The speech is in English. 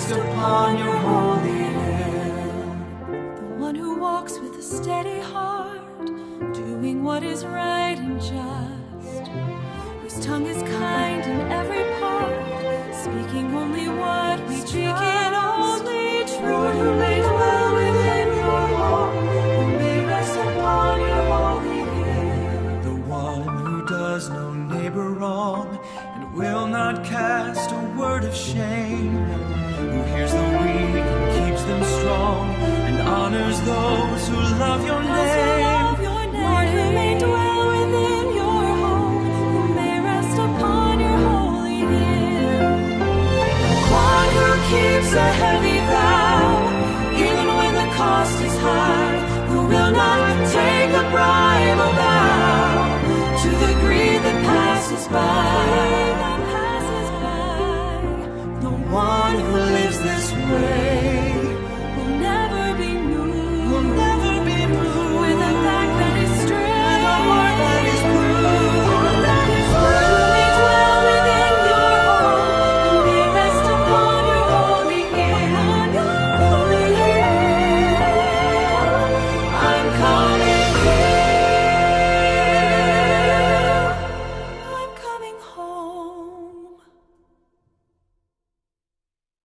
rest upon your holy hill. The one who walks with a steady heart, doing what is right and just, whose tongue is kind in every part, speaking only what we trust. Lord, who may dwell within your wall, who may rest upon your holy hill. The one who does no neighbor wrong, and will not cast a word of shame, who hears the weak and keeps them strong, and honors those who love your name.